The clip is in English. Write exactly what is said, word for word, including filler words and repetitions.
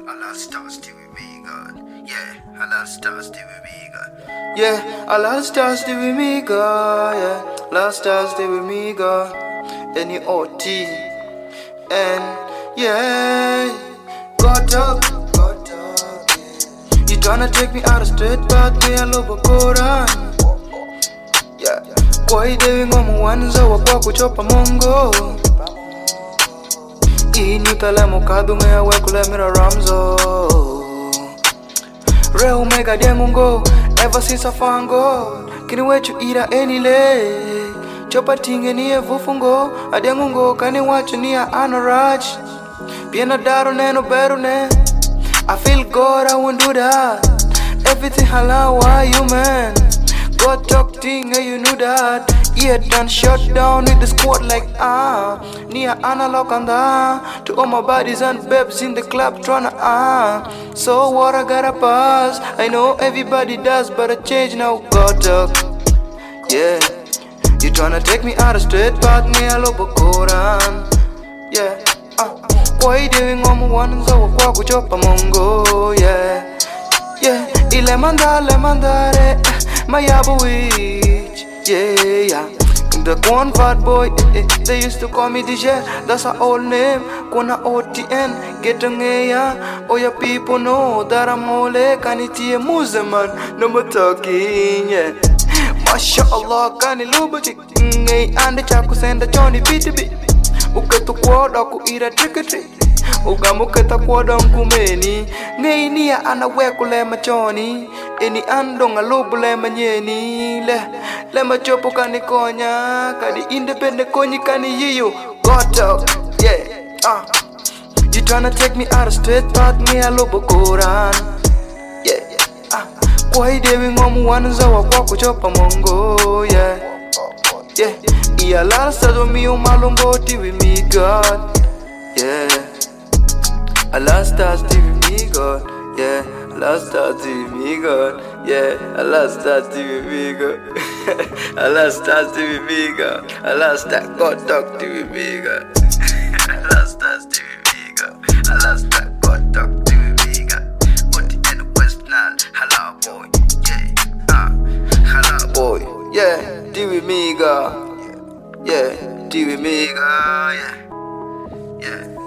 I love stars to be God. Yeah, I love stars to be God. Yeah, I love stars to be me, God. Yeah, love stars to be me, God. Any O T. And yeah, got up, got up. You tryna take me out of straight path, me I love a Koran. Yeah, boy, doing on my one, so I walk with Chopa Mongo. Inutala mokadu me a wekule mira ramzo. Real mega dengungo, ever since I found God. Can you wait to eat at any lay? Chopa tinge ni e vufungo, adengungo kani watch ni a anaraj. Piena daro ne no beru ne. I feel God, I won't do that. Everything halal, why you man? God talk thing, and you knew that. Yeah, done shut down with the squad like ah. Nia analog and ah. To all my buddies and babes in the club tryna ah. So what I gotta pass? I know everybody does, but I change now. God talk, yeah. You tryna take me out of straight path, me I love a Koran. Yeah, ah. Why you doing on my one so I walk with your pamongo, yeah. Yeah, ilemanda, lemandare, my yabu witch, yeah, yeah. The one fat boy, eh, eh, they used to call me D J, that's our old name. Kona O T N, get a ya. Oh, your people know that I'm ole, kaniti a Musliman, no more talking, yeah. Mashallah, kani lubachi, ngay, and the chaku send the Johnny B T B. Uketu kwada ku ira trickery. Ugamuketa kwada mkumeni. Ngay niya anawekule machoni. Eni andonga lubule manyeni. Le, le machopo kani konya. Kadi independent konyi kani yiyo. Got up, yeah, ah. You tryna take me out of straight path, me a lobo Koran. Yeah, ah. Why doing on one zawa kwa kuchopa mongo, yeah. Yeah, yeah, la stars with me, oh malongo T V me God. Yeah, I love stars T V me God. Yeah, I love stars T V me God. Yeah, I love stars T V me God. I love stars T V me God. I love stars God talk T V me God. I love stars to be God. I love stars God talk to be God. What the end of West Nile, hello boy, yeah, ah, hello Boy, yeah, T V me God. Yeah, T V me God. yeah, yeah.